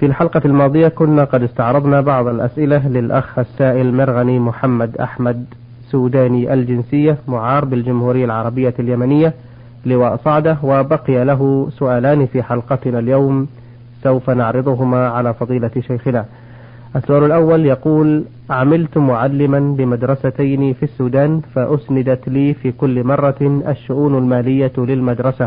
في الحلقة الماضية كنا قد استعرضنا بعض الأسئلة للأخ السائل مرغني محمد أحمد سوداني الجنسية معار بالجمهورية العربية اليمنية لواء صعدة، وبقي له سؤالان في حلقتنا اليوم سوف نعرضهما على فضيلة شيخنا. السؤال الأول يقول: عملت معلما بمدرستين في السودان، فأسندت لي في كل مرة الشؤون المالية للمدرسة،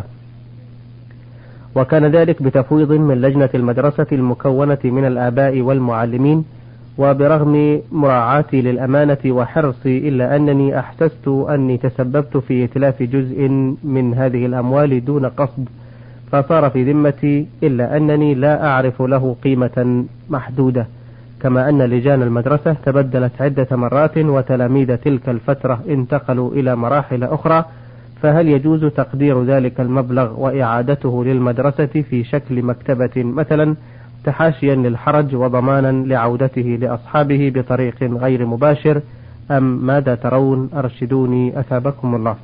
وكان ذلك بتفويض من لجنة المدرسة المكونة من الآباء والمعلمين، وبرغم مراعاتي للأمانة وحرصي إلا أنني أحسست أني تسببت في إتلاف جزء من هذه الأموال دون قصد، فصار في ذمتي، إلا أنني لا أعرف له قيمة محدودة، كما أن لجان المدرسة تبدلت عدة مرات وتلاميذ تلك الفترة انتقلوا إلى مراحل أخرى، فهل يجوز تقدير ذلك المبلغ وإعادته للمدرسة في شكل مكتبة مثلا، تحاشيا للحرج وضمانا لعودته لأصحابه بطريق غير مباشر، أم ماذا ترون؟ أرشدوني أثابكم الله.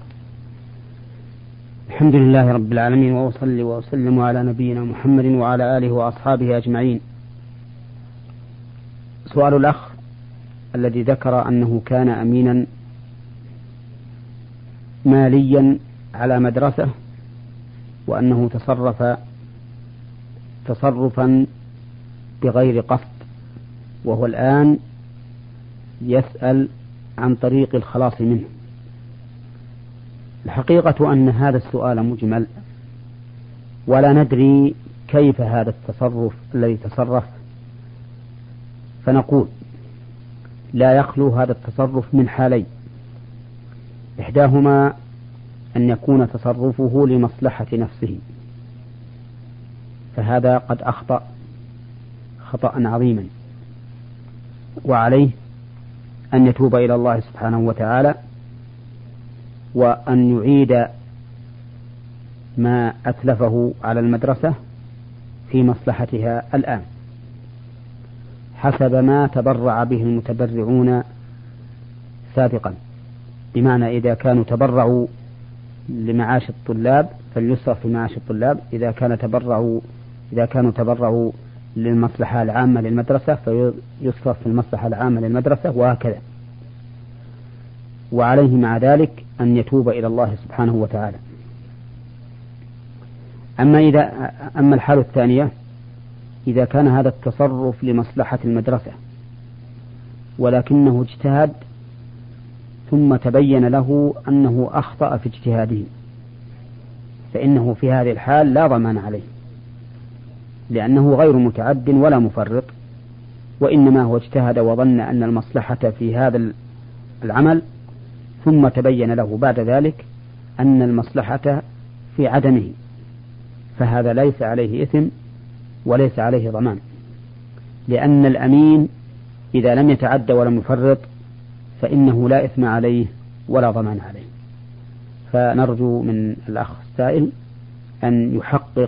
الحمد لله رب العالمين، وأصلي وأسلم على نبينا محمد وعلى آله وأصحابه أجمعين. سؤال الأخ الذي ذكر أنه كان أمينا ماليا على مدرسة، وأنه تصرف تصرفا بغير قصد، وهو الآن يسأل عن طريق الخلاص منه. الحقيقة أن هذا السؤال مجمل، ولا ندري كيف هذا التصرف الذي تصرف، فنقول لا يخلو هذا التصرف من حالين: إحداهما أن يكون تصرفه لمصلحة نفسه، فهذا قد أخطأ خطأ عظيما، وعليه أن يتوب إلى الله سبحانه وتعالى، وأن يعيد ما أتلفه على المدرسة في مصلحتها الآن حسب ما تبرع به المتبرعون سابقا. بمعنى إذا كانوا تبرعوا لمعاش الطلاب فليصرف في معاش الطلاب، إذا كانوا تبرعوا للمصلحة العامة للمدرسة فيصرف في المصلحة العامة للمدرسة، وهكذا. وعليه مع ذلك أن يتوب إلى الله سبحانه وتعالى. أما الحالة الثانية، إذا كان هذا التصرف لمصلحة المدرسة ولكنه اجتهد ثم تبين له أنه أخطأ في اجتهاده، فإنه في هذه الحال لا ضمان عليه، لأنه غير متعد ولا مفرط، وإنما هو اجتهد وظن أن المصلحة في هذا العمل، ثم تبين له بعد ذلك أن المصلحة في عدمه، فهذا ليس عليه إثم وليس عليه ضمان، لأن الأمين إذا لم يتعد ولم يفرط فإنه لا إثم عليه ولا ضمان عليه. فنرجو من الأخ السائل أن يحقق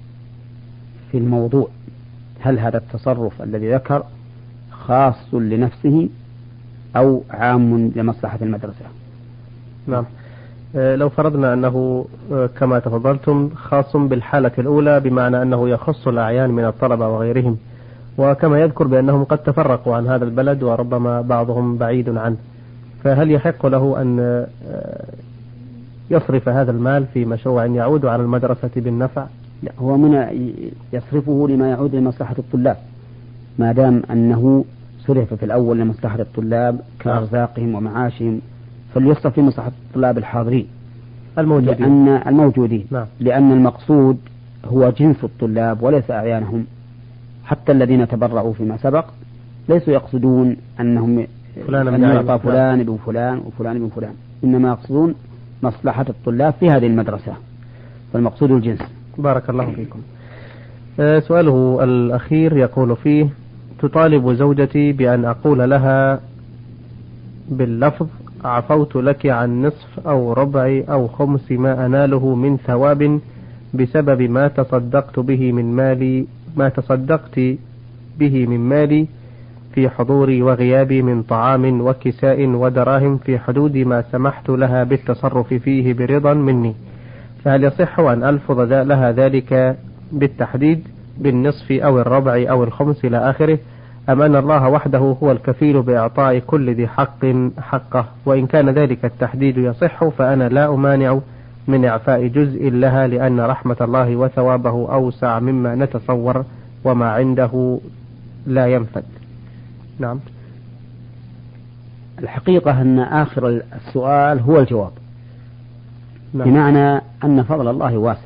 في الموضوع، هل هذا التصرف الذي ذكر خاص لنفسه أو عام لمصلحة المدرسة؟ نعم، لو فرضنا أنه كما تفضلتم خاص بالحالة الأولى، بمعنى أنه يخص الأعيان من الطلبة وغيرهم، وكما يذكر بأنهم قد تفرقوا عن هذا البلد وربما بعضهم بعيد عنه، فهل يحق له أن يصرف هذا المال في مشروع يعود على المدرسة بالنفع؟ لا، هو من يصرفه لما يعود لمصلحة الطلاب، ما دام أنه صرف في الأول لمصلحة الطلاب كأرزاقهم ومعاشهم، فليصرف لمصلحة الطلاب الحاضرين الموجودين. نعم. لأن المقصود هو جنس الطلاب وليس أعيانهم. حتى الذين تبرعوا فيما سبق ليسوا يقصدون أنهم يعطى فلان ابن فلان وفلان ابن فلان، إنما يقصدون مصلحة الطلاب في هذه المدرسة، فالمقصود الجنس. بارك الله فيكم. سؤاله الأخير يقول فيه: تطالب زوجتي بأن أقول لها باللفظ عفوت لك عن نصف أو ربع أو خمس ما أناله من ثواب بسبب ما تصدقت به من مالي في حضوري وغيابي من طعام وكساء ودراهم في حدود ما سمحت لها بالتصرف فيه برضا مني، فهل يصح أن ألفظ لها ذلك بالتحديد بالنصف أو الربع أو الخمس إلى آخره، أم أن الله وحده هو الكفيل بإعطاء كل ذي حق حقه؟ وإن كان ذلك التحديد يصح فأنا لا أمانع من إعفاء جزء لها، لأن رحمة الله وثوابه أوسع مما نتصور، وما عنده لا ينفد. نعم. الحقيقة أن آخر السؤال هو الجواب. نعم. بمعنى أن فضل الله واسع،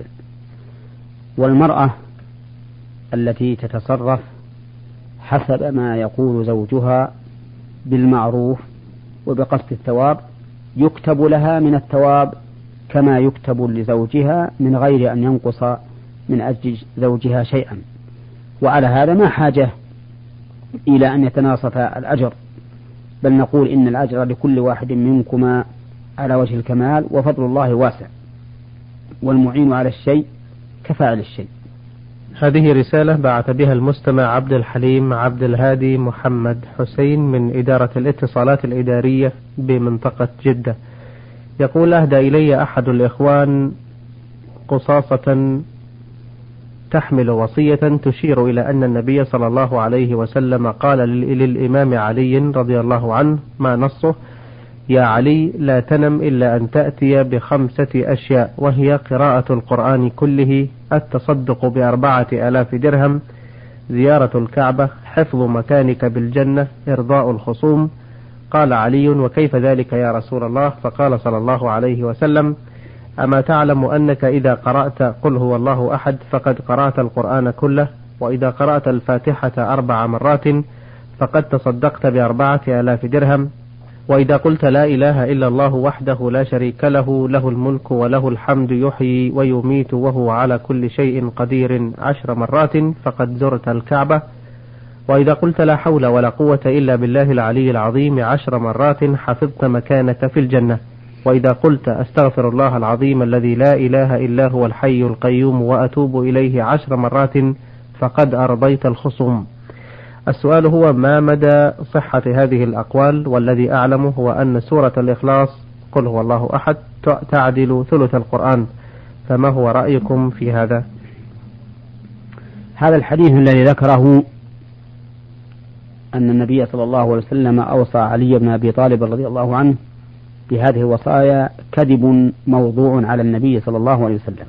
والمرأة التي تتصرف حسب ما يقول زوجها بالمعروف وبقصد الثواب يكتب لها من الثواب كما يكتب لزوجها من غير أن ينقص من أجل زوجها شيئا. وعلى هذا ما حاجة إلى أن يتناصف الأجر، بل نقول إن الأجر لكل واحد منكما على وجه الكمال، وفضل الله واسع، والمعين على الشيء كفاعل الشيء. هذه رسالة بعث بها المستمع عبد الحليم عبد الهادي محمد حسين من إدارة الاتصالات الإدارية بمنطقة جدة. يقول: أهدى إلي أحد الإخوان قصاصة تحمل وصية تشير إلى أن النبي صلى الله عليه وسلم قال للإمام علي رضي الله عنه، ما نصه: يا علي لا تنم إلا أن تأتي ب5 أشياء، وهي قراءة القرآن كله، التصدق ب4,000 درهم، زيارة الكعبة، حفظ مكانك بالجنة، إرضاء الخصوم. قال علي: وكيف ذلك يا رسول الله؟ فقال صلى الله عليه وسلم: أما تعلم أنك إذا قرأت قل هو الله أحد فقد قرأت القرآن كله، وإذا قرأت الفاتحة 4 مرات فقد تصدقت ب4,000 درهم، وإذا قلت لا إله إلا الله وحده لا شريك له، له الملك وله الحمد يحيي ويميت وهو على كل شيء قدير 10 مرات فقد زرت الكعبة، وإذا قلت لا حول ولا قوة إلا بالله العلي العظيم 10 مرات حفظت مكانك في الجنة، وإذا قلت أستغفر الله العظيم الذي لا إله إلا هو الحي القيوم وأتوب إليه 10 مرات فقد أرضيت الخصوم. السؤال هو: ما مدى صحة هذه الأقوال؟ والذي أعلمه هو أن سورة الإخلاص قل هو الله أحد تعدل ثلث القرآن، فما هو رأيكم في هذا؟ هذا الحديث الذي ذكره أن النبي صلى الله عليه وسلم أوصى علي بن أبي طالب رضي الله عنه بهذه الوصايا كذب موضوع على النبي صلى الله عليه وسلم،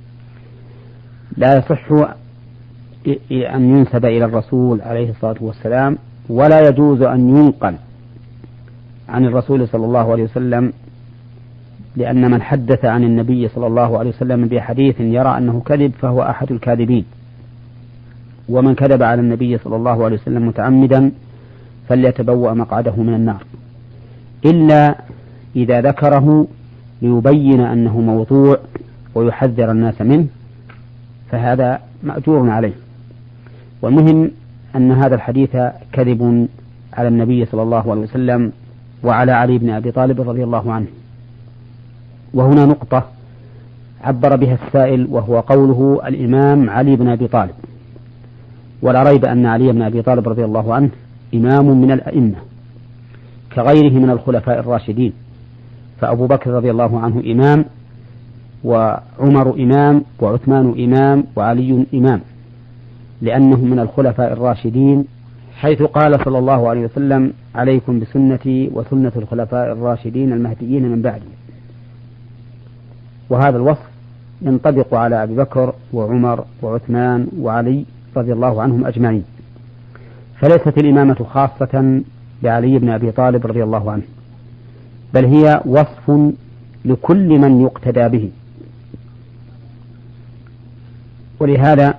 لا يصح أن ينسب إلى الرسول عليه الصلاة والسلام، ولا يجوز أن ينقل عن الرسول صلى الله عليه وسلم، لأن من حدث عن النبي صلى الله عليه وسلم بحديث يرى أنه كذب فهو أحد الكاذبين، ومن كذب على النبي صلى الله عليه وسلم متعمدا فليتبوأ مقعده من النار، إلا إذا ذكره ليبين أنه موضوع ويحذر الناس منه، فهذا مأجور عليه. والمهم أن هذا الحديث كذب على النبي صلى الله عليه وسلم وعلى علي بن أبي طالب رضي الله عنه. وهنا نقطة عبر بها السائل، وهو قوله الإمام علي بن أبي طالب، ولا ريب أن علي بن أبي طالب رضي الله عنه إمام من الأئمة كغيره من الخلفاء الراشدين، فأبو بكر رضي الله عنه إمام، وعمر إمام، وعثمان إمام، وعلي إمام، لأنهم من الخلفاء الراشدين، حيث قال صلى الله عليه وسلم عليكم بسنتي وسنة الخلفاء الراشدين المهديين من بعدي. وهذا الوصف ينطبق على أبي بكر وعمر وعثمان وعلي رضي الله عنهم أجمعين، فليست الإمامة خاصة بعلي بن أبي طالب رضي الله عنه، بل هي وصف لكل من يقتدى به. ولهذا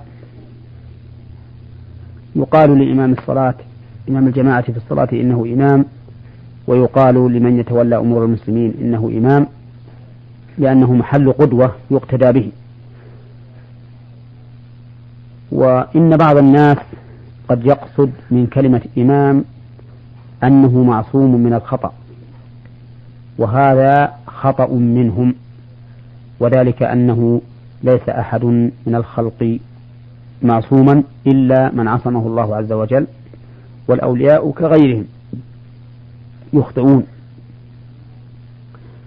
يقال لإمام الصلاة، إمام الجماعة في الصلاة إنه إمام، ويقال لمن يتولى أمور المسلمين إنه إمام، لأنه محل قدوة يقتدى به. وإن بعض الناس قد يقصد من كلمة إمام أنه معصوم من الخطأ، وهذا خطأ منهم، وذلك أنه ليس أحد من الخلق معصوما إلا من عصمه الله عز وجل، والأولياء كغيرهم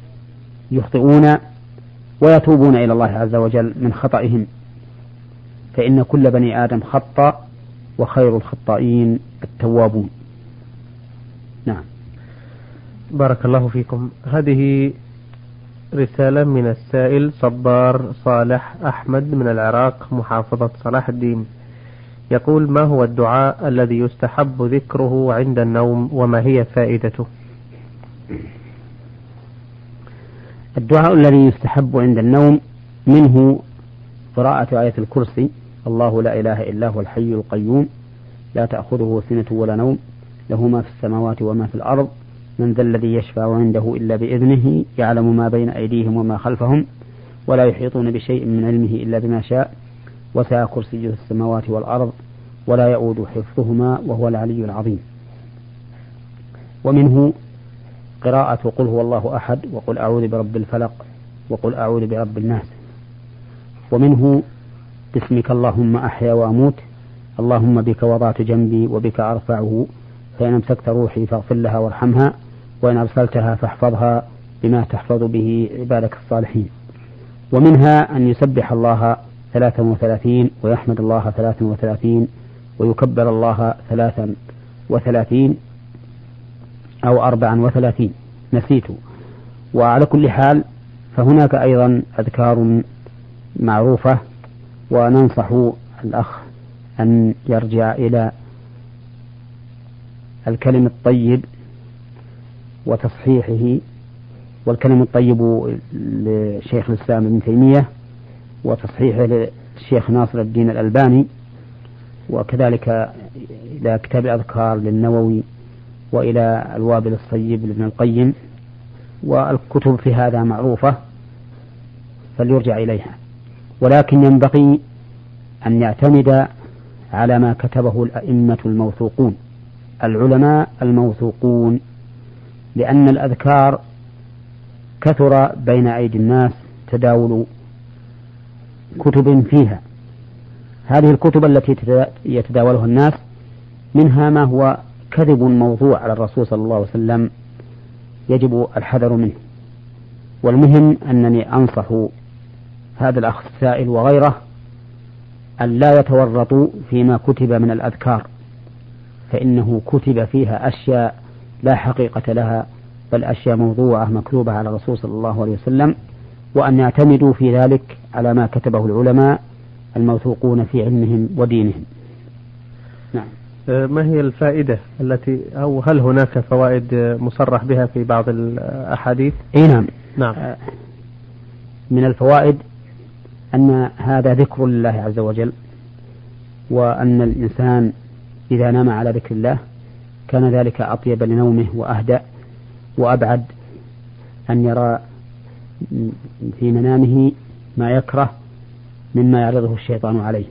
يخطئون ويتوبون إلى الله عز وجل من خطئهم. فإن كل بني آدم خطأ وخير الخطائين التوابون. نعم. بارك الله فيكم. هذه رسالة من السائل صبار صالح أحمد من العراق محافظة صلاح الدين، يقول: ما هو الدعاء الذي يستحب ذكره عند النوم وما هي فائدته؟ الدعاء الذي يستحب عند النوم منه قراءة آية الكرسي: الله لا إله إلا هو الحي القيوم لا تأخذه سنة ولا نوم له ما في السماوات وما في الأرض من ذا الذي يشفع عنده إلا بإذنه يعلم ما بين أيديهم وما خلفهم ولا يحيطون بشيء من علمه إلا بما شاء وسع كرسيه السماوات والأرض ولا يؤود حفظهما وهو العلي العظيم. ومنه قراءة قل هو الله أحد وقل أعوذ برب الفلق وقل أعوذ برب الناس. ومنه باسمك اللهم أحيا وأموت اللهم بك وضعت جنبي وبك أرفعه فإن أمسكت روحي فاغفر لها وارحمها وإن أرسلتها فاحفظها بما تحفظ به عبادك الصالحين. ومنها أن يسبح الله 33 ويحمد الله 33 ويكبر الله 33 أو 34 نسيت. وعلى كل حال فهناك أيضا أذكار معروفة، وننصح الأخ أن يرجع إلى الكلم الطيب وتصحيحه، والكلم الطيب لشيخ الإسلام ابن تيمية وتصحيحه للشيخ ناصر الدين الألباني، وكذلك إلى كتاب الأذكار للنووي وإلى الوابل الصيب لابن القيم، والكتب في هذا معروفة فليرجع إليها. ولكن ينبغي أن يعتمد على ما كتبه الأئمة الموثوقون العلماء الموثوقون، لأن الأذكار كثر بين أيدي الناس تداول كتب فيها. هذه الكتب التي يتداولها الناس منها ما هو كذب موضوع على الرسول صلى الله عليه وسلم يجب الحذر منه. والمهم أنني أنصح هذا الأخ السائل وغيره أن لا يتورطوا فيما كتب من الأذكار، فإنه كتب فيها أشياء لا حقيقة لها، بل أشياء موضوعة مكتوبة على الرسول صلى الله عليه وسلم، وأن يعتمدوا في ذلك على ما كتبه العلماء الموثوقون في علمهم ودينهم. نعم. ما هي الفائدة التي أو هل هناك فوائد مصرح بها في بعض الأحاديث؟ نعم. نعم. من الفوائد أن هذا ذكر لله عز وجل، وأن الإنسان إذا نام على ذكر الله كان ذلك أطيب لنومه وأهدأ وأبعد أن يرى في منامه ما يكره مما يعرضه الشيطان عليه.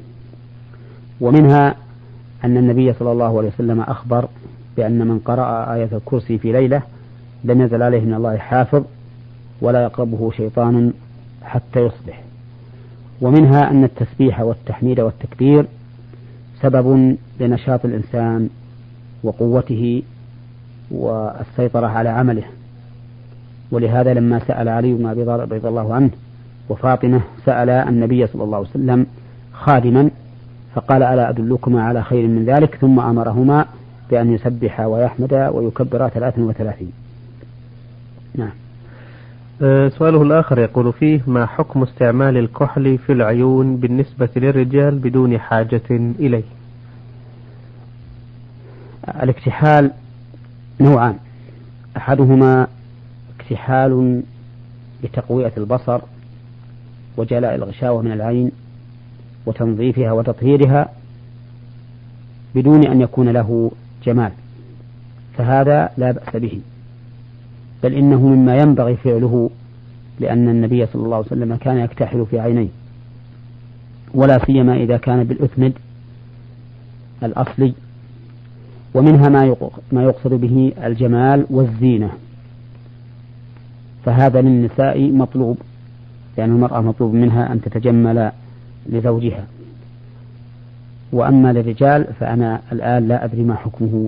ومنها أن النبي صلى الله عليه وسلم أخبر بأن من قرأ آية الكرسي في ليلة لم يزل عليه من الله حافظ ولا يقربه شيطان حتى يصبح. ومنها أن التسبيح والتحميد والتكبير سبب لنشاط الإنسان وقوته والسيطرة على عمله. ولهذا لما سأل علي بن أبي طالب رضي الله عنه وفاطمة سأل النبي صلى الله عليه وسلم خادما فقال: ألا أدلكما على خير من ذلك؟ ثم أمرهما بأن يسبحا ويحمدا ويكبرا 33. نعم. سؤاله الآخر يقول فيه: ما حكم استعمال الكحل في العيون بالنسبة للرجال بدون حاجة إليه؟ الاكتحال نوعان: أحدهما اكتحال لتقوية البصر وجلاء الغشاوة من العين وتنظيفها وتطهيرها بدون أن يكون له جمال، فهذا لا بأس به، بل إنه مما ينبغي فعله، لأن النبي صلى الله عليه وسلم كان يكتحل في عينيه، ولا سيما إذا كان بالأثمد الأصلي. ومنها ما يقصد به الجمال والزينة، فهذا للنساء مطلوب، لأن المرأة مطلوب منها أن تتجمل لزوجها. وأما للرجال فأنا الآن لا أدري ما حكمه.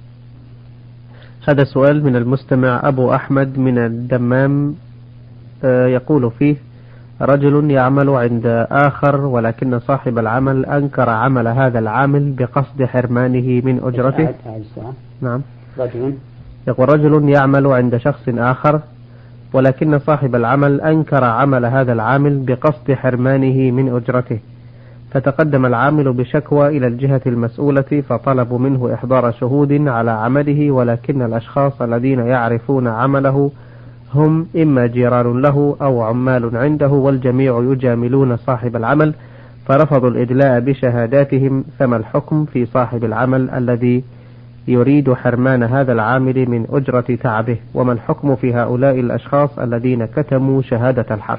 هذا سؤال من المستمع أبو أحمد من الدمام، يقول فيه: رجل يعمل عند آخر ولكن صاحب العمل أنكر عمل هذا العامل بقصد حرمانه من أجرته. نعم. يقول رجل يعمل عند شخص آخر ولكن صاحب العمل أنكر عمل هذا العامل بقصد حرمانه من أجرته، فتقدم العامل بشكوى إلى الجهة المسؤولة فطلبوا منه إحضار شهود على عمله، ولكن الأشخاص الذين يعرفون عمله هم إما جيران له أو عمال عنده، والجميع يجاملون صاحب العمل فرفضوا الإدلاء بشهاداتهم. فما الحكم في صاحب العمل الذي يريد حرمان هذا العامل من أجرة تعبه؟ وما الحكم في هؤلاء الأشخاص الذين كتموا شهادة الحق؟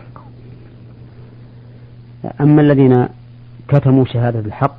أما الذين كتموا شهادة الحق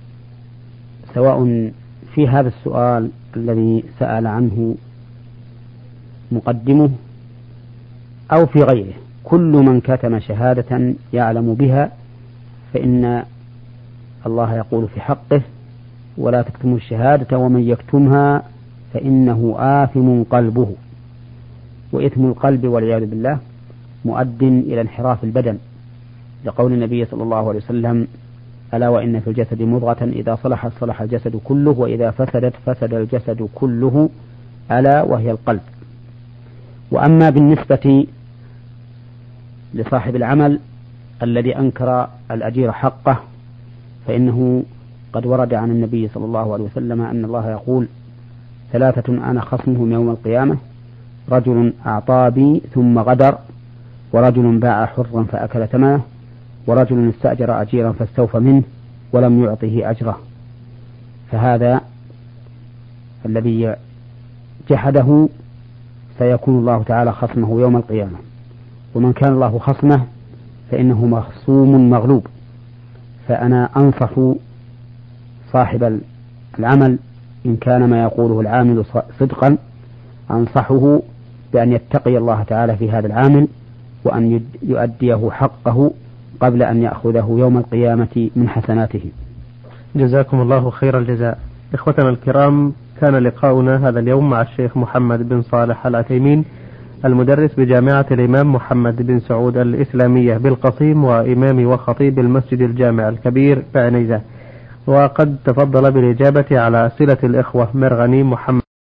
سواء في هذا السؤال الذي سأل عنه مقدمه أو في غيره، كل من كتم شهادة يعلم بها فإن الله يقول في حقه: ولا تكتموا الشهادة ومن يكتمها فإنه آثم قلبه. وإثم القلب والعياذ بالله مؤد إلى انحراف البدن، لقول النبي صلى الله عليه وسلم: ألا وإن في الجسد مضغة إذا صلحت صلح الجسد كله وإذا فسدت فسد الجسد كله ألا وهي القلب. وأما بالنسبة لصاحب العمل الذي أنكر الأجير حقه فإنه قد ورد عن النبي صلى الله عليه وسلم أن الله يقول: 3 أنا خصمهم يوم القيامة: رجل أعطى بي ثم غدر، ورجل باع حرا فأكل ثمنه، ورجل استأجر أجيرا فاستوفى منه ولم يعطه أجره. فهذا الذي جحده سيكون الله تعالى خصمه يوم القيامة، ومن كان الله خصمه فإنه مخصوم مغلوب. فأنا أنصح صاحب العمل إن كان ما يقوله العامل صدقا، أنصحه بأن يتقي الله تعالى في هذا العامل وأن يؤديه حقه قبل أن يأخذه يوم القيامة من حسناته. جزاكم الله خير الجزاء. إخوتنا الكرام، كان لقاؤنا هذا اليوم مع الشيخ محمد بن صالح العثيمين، المدرس بجامعة الإمام محمد بن سعود الإسلامية بالقصيم، وإمام وخطيب المسجد الجامع الكبير بعنيزة، وقد تفضل بالإجابة على أسئلة الإخوة مرغني محمد